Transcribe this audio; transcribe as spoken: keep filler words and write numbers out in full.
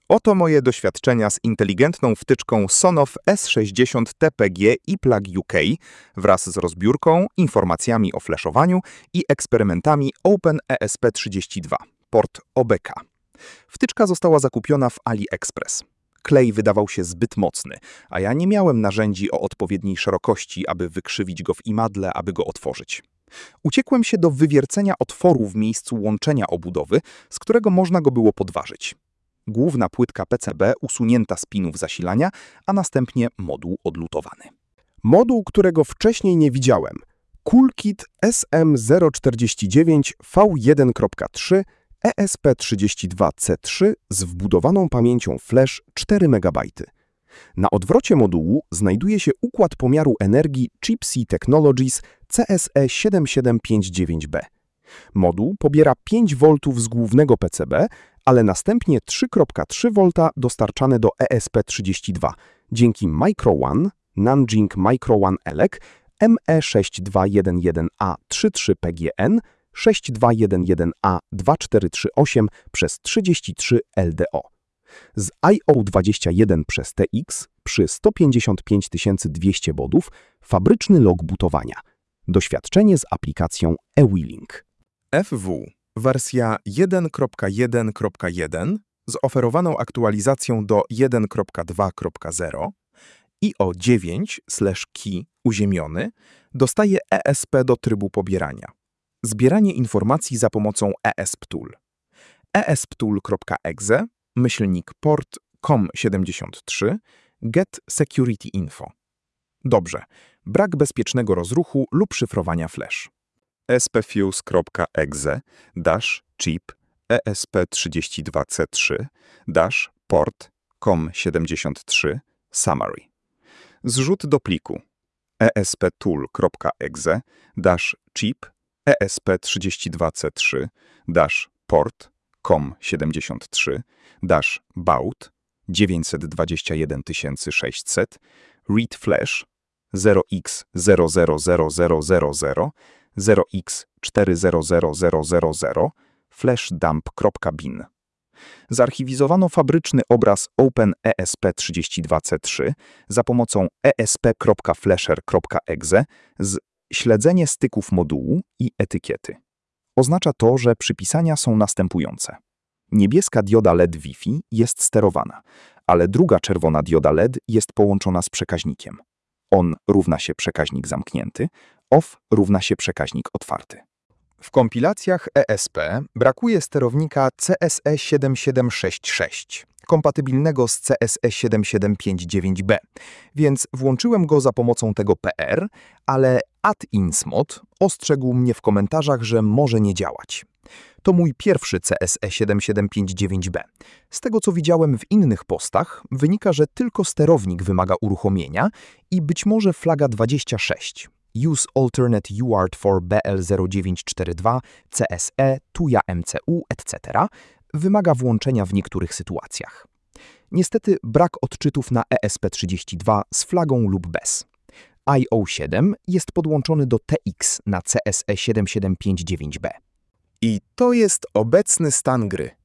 Oto moje doświadczenia z inteligentną wtyczką Sonoff S sześćdziesiąt T P G i Plug U K wraz z rozbiórką, informacjami o flashowaniu i eksperymentami Open E S P trzydzieści dwa, port O B K. Wtyczka została zakupiona w AliExpress. Klej wydawał się zbyt mocny, a ja nie miałem narzędzi o odpowiedniej szerokości, aby wykrzywić go w imadle, aby go otworzyć. Uciekłem się do wywiercenia otworu w miejscu łączenia obudowy, z którego można go było podważyć. Główna płytka P C B usunięta z pinów zasilania, a następnie moduł odlutowany. Moduł, którego wcześniej nie widziałem. CoolKit S M zero czterdzieści dziewięć V jeden kropka trzy E S P trzydzieści dwa C trzy z wbudowaną pamięcią flash cztery megabajty. Na odwrocie modułu znajduje się układ pomiaru energii ChipSea Technologies C S E siedem siedem pięć dziewięć B. Moduł pobiera pięć woltów z głównego P C B, ale następnie trzy przecinek trzy wolta dostarczane do E S P trzydzieści dwa dzięki Micro One, Nanjing Micro One Elec M E sześć dwa jeden jeden A trzydzieści trzy P G N sześć dwa jeden jeden A dwa cztery trzy osiem przez trzydzieści trzy L D O. Z I O dwadzieścia jeden przez T X przy sto pięćdziesiąt pięć tysięcy dwieście bodów fabryczny log bootowania. Doświadczenie z aplikacją eWheeling. F W wersja jeden kropka jeden kropka jeden z oferowaną aktualizacją do jeden kropka dwa kropka zero i o dziewięć slash key uziemiony dostaje E S P do trybu pobierania. Zbieranie informacji za pomocą E S P Tool. E S P tool kropka E X E, myślnik port com siedemdziesiąt trzy, get security info. Dobrze, brak bezpiecznego rozruchu lub szyfrowania flash. spfuse kropka E X E dash chip E S P trzydzieści dwa C trzy dash port com siedemdziesiąt trzy summary. Zrzut do pliku. E S P tool kropka E X E dash chip E S P trzydzieści dwa C trzy dash port com siedemdziesiąt trzy dash baud dziewięćset dwadzieścia jeden tysięcy sześćset read flash zero x zero zero zero zero zero zero zero x cztery zero zero zero zero zero flash dump kropka bin. Zarchiwizowano fabryczny obraz Open E S P trzydzieści dwa C trzy za pomocą E S P kropka flasher kropka E X E z śledzenie styków modułu i etykiety. Oznacza to, że przypisania są następujące. Niebieska dioda L E D Wi-Fi jest sterowana, ale druga czerwona dioda L E D jest połączona z przekaźnikiem. On równa się przekaźnik zamknięty, off równa się przekaźnik otwarty. W kompilacjach E S P brakuje sterownika C S E siedem siedem sześć sześć, kompatybilnego z C S E siedem siedem pięć dziewięć B, więc włączyłem go za pomocą tego P R, ale AdInsmod ostrzegł mnie w komentarzach, że może nie działać. To mój pierwszy C S E siedem siedem pięć dziewięć B. Z tego, co widziałem w innych postach, wynika, że tylko sterownik wymaga uruchomienia i być może flaga dwadzieścia sześć. Use alternate U A R T for B L zero dziewięć cztery dwa, C S E, Tuya M C U, et cetera wymaga włączenia w niektórych sytuacjach. Niestety brak odczytów na E S P trzydzieści dwa z flagą lub bez. I O siedem jest podłączony do T X na C S E siedem siedem pięć dziewięć B. I to jest obecny stan gry.